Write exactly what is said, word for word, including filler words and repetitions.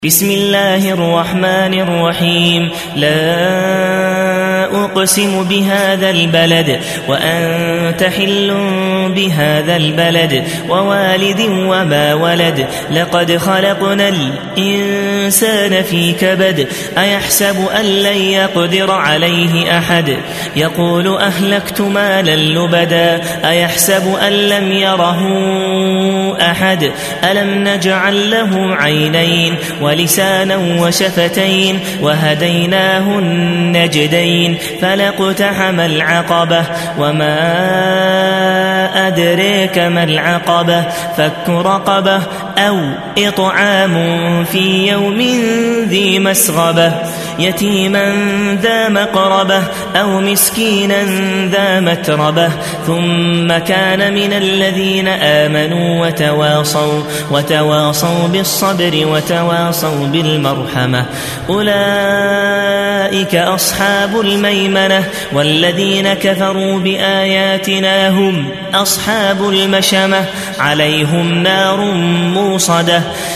بسم الله الرحمن الرحيم. لا أقسم بهذا البلد وأنت حل بهذا البلد ووالد وما ولد لقد خلقنا الإنسان في كبد أيحسب أن لن يقدر عليه أحد يقول أهلكت مالا لبدا أيحسب أن لم يره أحد ألم نجعل له عينين ولسانا وشفتين وهديناه النجدين فلاقتحم العقبة وما أدريك ما العقبة فك رقبة أو إطعام في يوم ذي مسغبة يتيما ذا مقربة أو مسكينا ذا متربة ثم كان من الذين آمنوا وتواصوا, وتواصوا بالصبر وتواصوا بالمرحمة أولئك أصحاب الميمنة والذين كفروا بآياتنا هم أصحاب المشمة عليهم نار موصدة